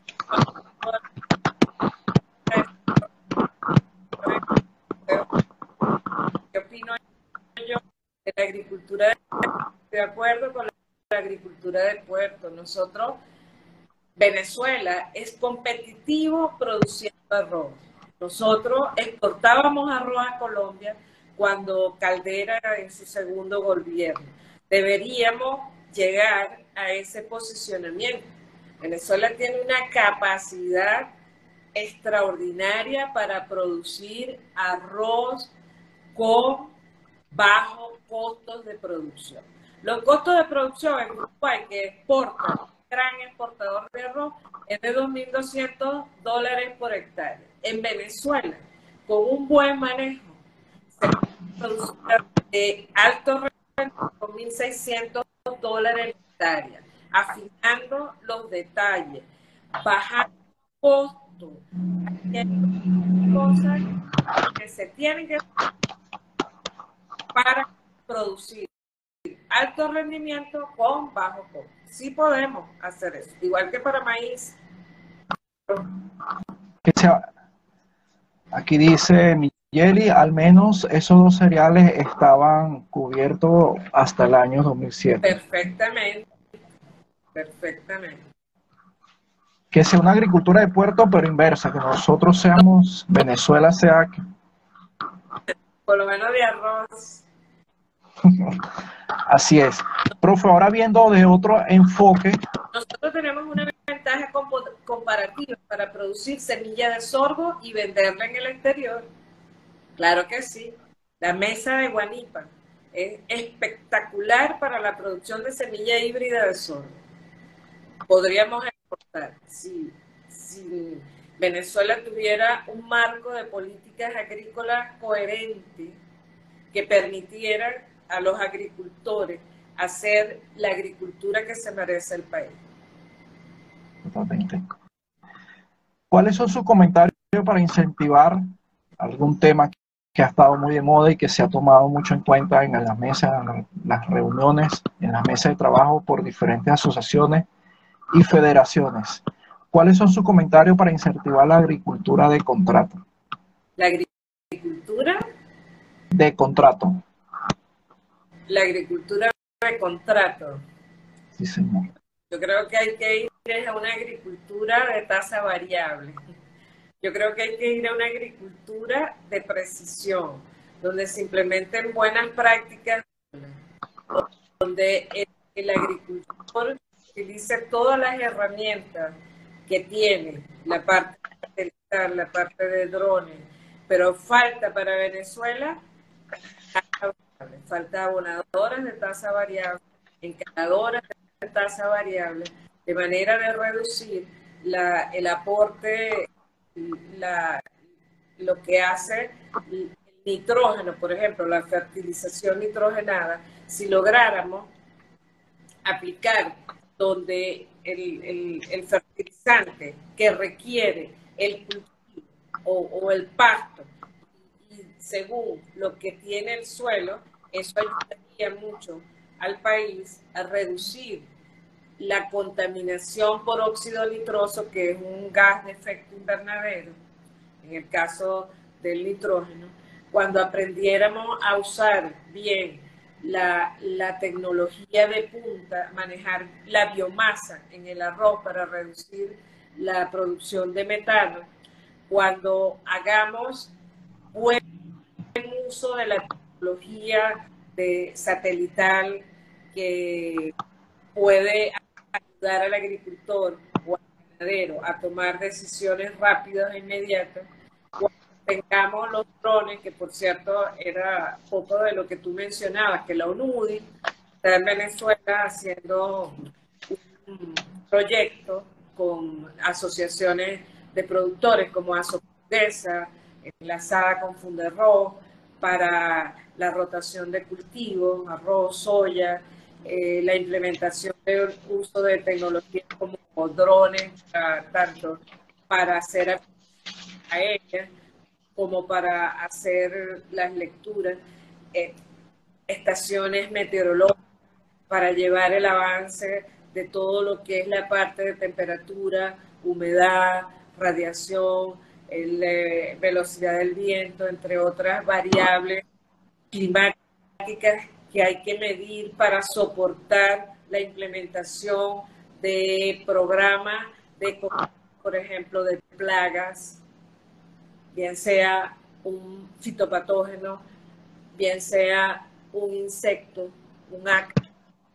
¿Qué opino yo de la agricultura de, de acuerdo con la agricultura de puerto? Nosotros, Venezuela es competitivo produciendo arroz. Nosotros exportábamos arroz a Colombia cuando Caldera en su segundo gobierno. Deberíamos llegar a ese posicionamiento. Venezuela tiene una capacidad extraordinaria para producir arroz con bajos costos de producción. Los costos de producción en Uruguay, que exporta, gran exportador de arroz, es de dos mil doscientos dólares por hectárea. En Venezuela, con un buen manejo, se produce de alto rendimiento con mil seiscientos dólares por hectárea, afinando los detalles, bajando costos, cosas que se tienen que para producir alto rendimiento con bajo costo. Sí podemos hacer eso, igual que para maíz. Aquí dice Migueli, al menos esos dos cereales estaban cubiertos hasta el año dos mil siete. Perfectamente, perfectamente. Que sea una agricultura de puerto, pero inversa, que nosotros seamos, Venezuela sea... Por lo menos de arroz. Así es. Profe, ahora viendo de otro enfoque. Nosotros tenemos una ventaja comparativa para producir semilla de sorgo y venderla en el exterior. Claro que sí. La mesa de Guanipa es espectacular para la producción de semilla híbrida de sorgo. Podríamos exportar. Si, si Venezuela tuviera un marco de políticas agrícolas coherente que permitiera a los agricultores hacer la agricultura que se merece el país. Totalmente. ¿Cuáles son sus comentarios para incentivar algún tema que ha estado muy de moda y que se ha tomado mucho en cuenta en las mesas, en las reuniones, en las mesas de trabajo por diferentes asociaciones y federaciones? ¿Cuáles son sus comentarios para incentivar la agricultura de contrato? ¿La agricultura? De contrato. La agricultura de contrato. Sí, señor. Yo creo que hay que ir a una agricultura de tasa variable. Yo creo que hay que ir a una agricultura de precisión, donde se implementen buenas prácticas, donde el, el agricultor utilice todas las herramientas que tiene, la parte satelital, la parte de drones, pero falta para Venezuela, falta abonadoras de tasa variable, encargadoras de tasa variable, de manera de reducir la, el aporte, la, lo que hace el nitrógeno, por ejemplo, la fertilización nitrogenada. Si lográramos aplicar donde el, el, el fertilizante que requiere el cultivo o, o el pasto, y según lo que tiene el suelo, eso ayudaría mucho al país a reducir la contaminación por óxido nitroso, que es un gas de efecto invernadero, en el caso del nitrógeno. Cuando aprendiéramos a usar bien la, la tecnología de punta, manejar la biomasa en el arroz para reducir la producción de metano, cuando hagamos buen uso de la tecnología de satelital que puede ayudar al agricultor o al ganadero a tomar decisiones rápidas e inmediatas, cuando tengamos los drones, que por cierto era poco de lo que tú mencionabas, que la UNUDI está en Venezuela haciendo un proyecto con asociaciones de productores como Asopudesa, enlazada con Funderroz, para la rotación de cultivos, arroz, soya, eh, la implementación del uso de tecnologías como drones, para, tanto para hacer aéreas como para hacer las lecturas, eh, estaciones meteorológicas, para llevar el avance de todo lo que es la parte de temperatura, humedad, radiación, el, eh, velocidad del viento, entre otras variables climáticas que hay que medir para soportar la implementación de programas de, por ejemplo, de plagas, bien sea un fitopatógeno, bien sea un insecto, un ácaro,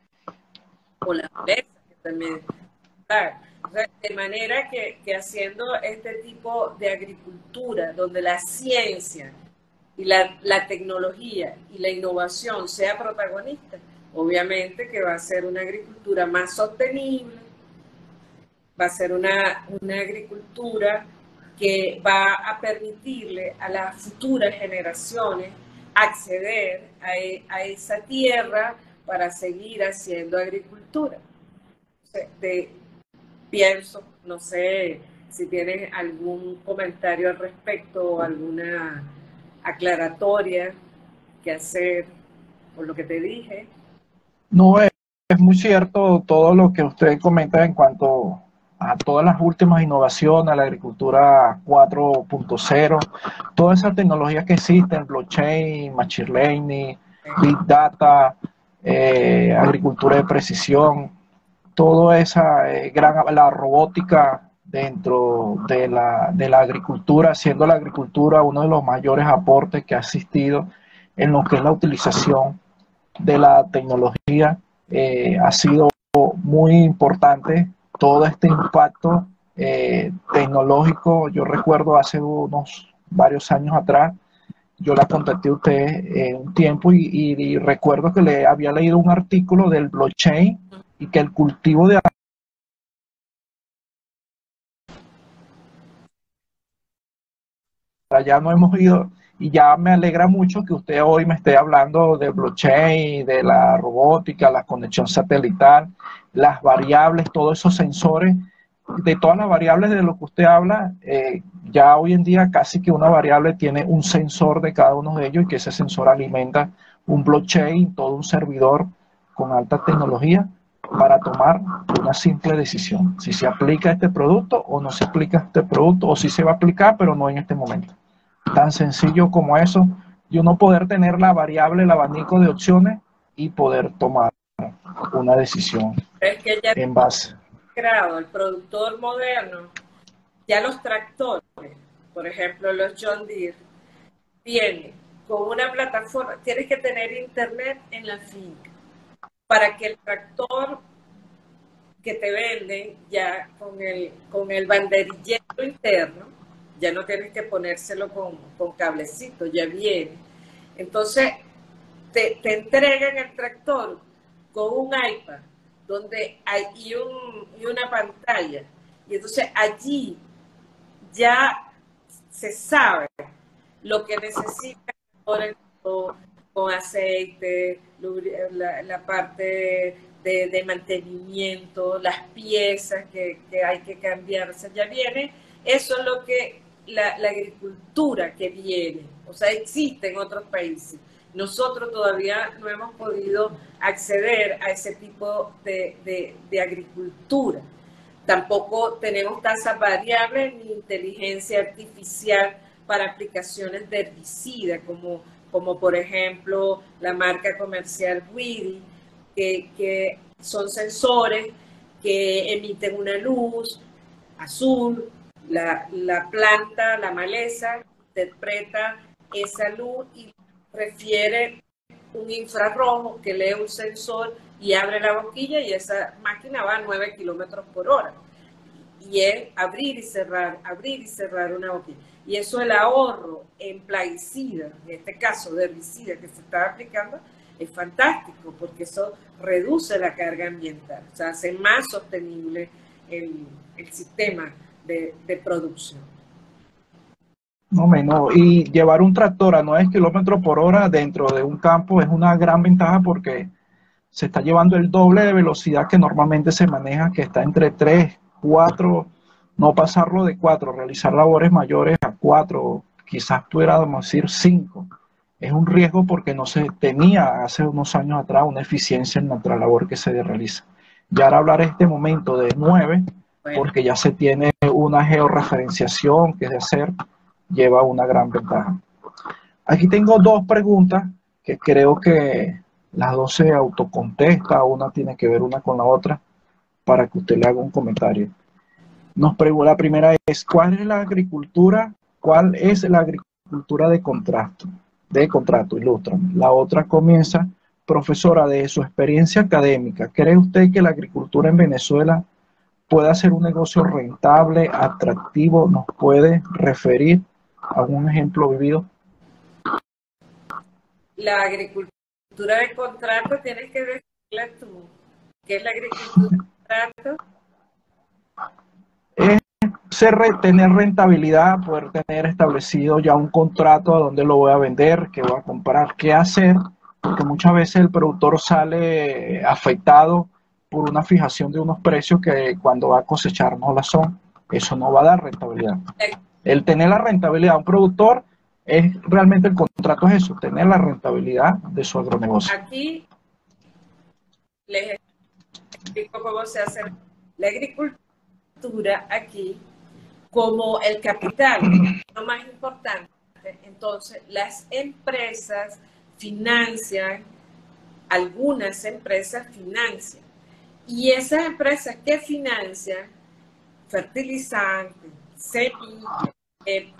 o la maleza, que también. O sea, de manera que, que haciendo este tipo de agricultura, donde la ciencia y la, la tecnología y la innovación sea protagonista, obviamente que va a ser una agricultura más sostenible, va a ser una, una agricultura que va a permitirle a las futuras generaciones acceder a, a esa tierra para seguir haciendo agricultura. De, pienso, no sé si tienes algún comentario al respecto o alguna aclaratoria que hacer por lo que te dije. No, es, es muy cierto todo lo que usted comenta en cuanto a todas las últimas innovaciones, a la agricultura cuatro punto cero, toda esa tecnología que existe, blockchain, machine learning, big data, eh, agricultura de precisión, toda esa eh, gran, la robótica dentro de la, de la agricultura, siendo la agricultura uno de los mayores aportes que ha existido en lo que es la utilización de la tecnología, eh, ha sido muy importante todo este impacto eh, tecnológico. Yo recuerdo hace unos varios años atrás, yo la contacté a usted eh, un tiempo y, y, y recuerdo que le había leído un artículo del blockchain y que el cultivo de allá no hemos ido, y ya me alegra mucho que usted hoy me esté hablando de blockchain, de la robótica, la conexión satelital, las variables, todos esos sensores, de todas las variables de lo que usted habla, eh, ya hoy en día casi que una variable tiene un sensor de cada uno de ellos y que ese sensor alimenta un blockchain, todo un servidor con alta tecnología para tomar una simple decisión, si se aplica este producto o no se aplica este producto, o si se va a aplicar pero no en este momento. Tan sencillo como eso, y uno poder tener la variable, el abanico de opciones y poder tomar una decisión es que ya en base. Creado el productor moderno, ya los tractores, por ejemplo los John Deere, vienen con una plataforma, tienes que tener internet en la finca para que el tractor que te venden ya con el, con el banderillero interno, ya no tienes que ponérselo con, con cablecito, ya viene. Entonces, te, te entregan el tractor con un iPad donde hay y, un, y una pantalla. Y entonces allí ya se sabe lo que necesita por el, con aceite, la, la parte de, de mantenimiento, las piezas que, que hay que cambiar. O sea, ya viene, eso es lo que la, la agricultura que viene, o sea, existe en otros países. Nosotros todavía no hemos podido acceder a ese tipo de, de, de agricultura. Tampoco tenemos tasas variables ni inteligencia artificial para aplicaciones de herbicida, como, como por ejemplo la marca comercial Weedy, que, que son sensores que emiten una luz azul, la, la planta, la maleza, interpreta esa luz y refiere un infrarrojo que lee un sensor y abre la boquilla y esa máquina va a nueve kilómetros por hora. Y es abrir y cerrar, abrir y cerrar una boquilla. Y eso, el ahorro en plaguicida, en este caso de herbicida que se está aplicando, es fantástico porque eso reduce la carga ambiental, o sea, hace más sostenible el, el sistema de, de producción. No menos, y llevar un tractor a nueve kilómetros por hora dentro de un campo es una gran ventaja porque se está llevando el doble de velocidad que normalmente se maneja, que está entre tres, cuatro, no pasarlo de cuatro, realizar labores mayores a cuatro, quizás pudiéramos decir cinco. Es un riesgo porque no se tenía hace unos años atrás una eficiencia en nuestra labor que se realiza. Ya ahora hablar en este momento de nueve, bueno, porque ya se tiene una georreferenciación que es de hacer, lleva una gran ventaja. Aquí tengo dos preguntas que creo que las dos se autocontesta, una tiene que ver una con la otra, para que usted le haga un comentario. Nos pregunta, la primera es, ¿cuál es la agricultura? ¿Cuál es la agricultura de contrato? De contrato, ilústrame. La otra comienza, profesora, de su experiencia académica, ¿cree usted que la agricultura en Venezuela puede ser un negocio rentable, atractivo? ¿Nos puede referir a un ejemplo vivido? la agricultura de contrato tienes que decirla tú. ¿Qué es la agricultura de contrato? Es ser, tener rentabilidad, poder tener establecido ya un contrato a dónde lo voy a vender, qué voy a comprar, qué hacer, porque muchas veces el productor sale afectado por una fijación de unos precios que cuando va a cosechar no la son. Eso no va a dar rentabilidad. El tener la rentabilidad de un productor es realmente el contrato, es eso, tener la rentabilidad de su agronegocio. Aquí les explico cómo se hace la agricultura aquí como el capital, lo más importante. Entonces, las empresas financian, algunas empresas financian, y esas empresas que financian fertilizantes, semillas, eh,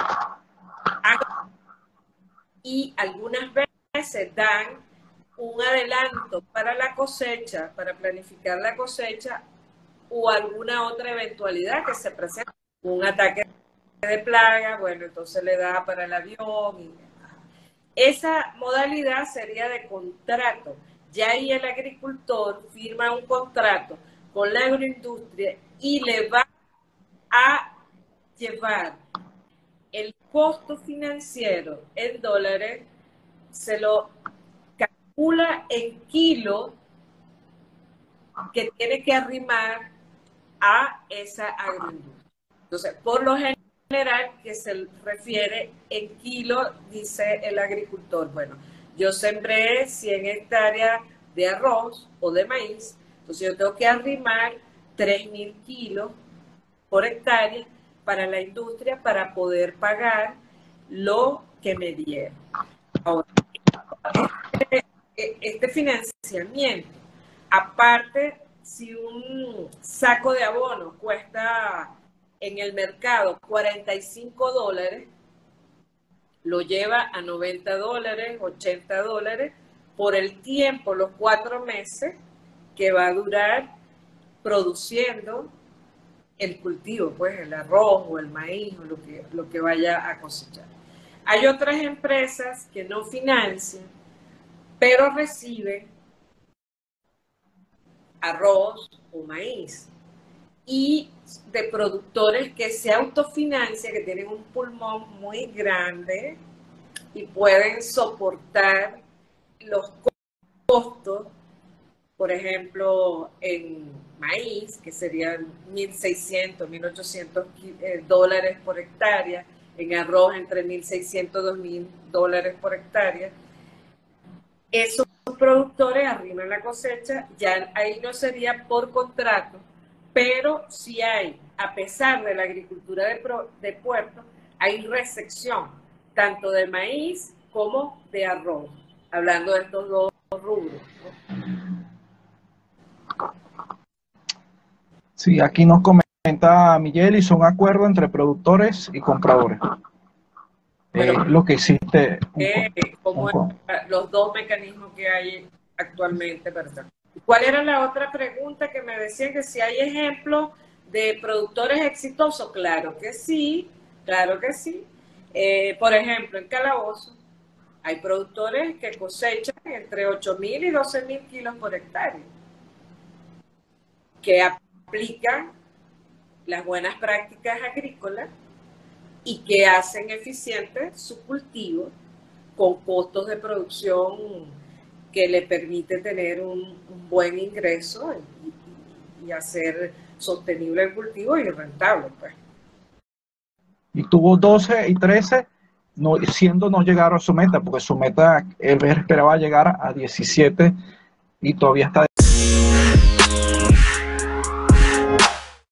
y algunas veces dan un adelanto para la cosecha, para planificar la cosecha o alguna otra eventualidad que se presente, un ataque de plaga, bueno, entonces le da para el avión. Y esa modalidad sería de contrato. Ya ahí el agricultor firma un contrato con la agroindustria y le va a llevar el costo financiero en dólares, se lo calcula en kilos que tiene que arrimar a esa agroindustria. Entonces, por lo general, que se refiere en kilos, dice el agricultor, bueno, yo sembré cien hectáreas de arroz o de maíz, entonces yo tengo que arrimar tres mil kilos por hectárea para la industria para poder pagar lo que me dieron. Ahora, este, este financiamiento, aparte, si un saco de abono cuesta en el mercado cuarenta y cinco dólares, lo lleva a noventa dólares, ochenta dólares, por el tiempo, los cuatro meses que va a durar produciendo el cultivo, pues el arroz o el maíz o lo que, lo que vaya a cosechar. Hay otras empresas que no financian, pero reciben arroz o maíz, y de productores que se autofinancian, que tienen un pulmón muy grande y pueden soportar los costos, por ejemplo, en maíz, que serían mil seiscientos, mil ochocientos dólares por hectárea, en arroz entre mil seiscientos, dos mil dólares por hectárea. Esos productores arriman la cosecha, ya ahí no sería por contrato, pero si hay, a pesar de la agricultura de, pro, de puerto, hay recepción, tanto de maíz como de arroz, hablando de estos dos rubros, ¿no? Sí, aquí nos comenta Miguel, y son acuerdos entre productores y compradores. Bueno, eh, lo que existe. Un, eh, como un, los dos mecanismos que hay actualmente, ¿verdad? ¿Cuál era la otra pregunta que me decían? Que si hay ejemplos de productores exitosos. Claro que sí, claro que sí. Eh, por ejemplo, en Calabozo hay productores que cosechan entre ocho mil y doce mil kilos por hectárea, que aplican las buenas prácticas agrícolas y que hacen eficiente su cultivo con costos de producción que le permite tener un, un buen ingreso y, y, y hacer sostenible el cultivo y rentable, pues. Y tuvo doce y trece, no, siendo no llegar a su meta, porque su meta, él esperaba llegar a diecisiete y todavía está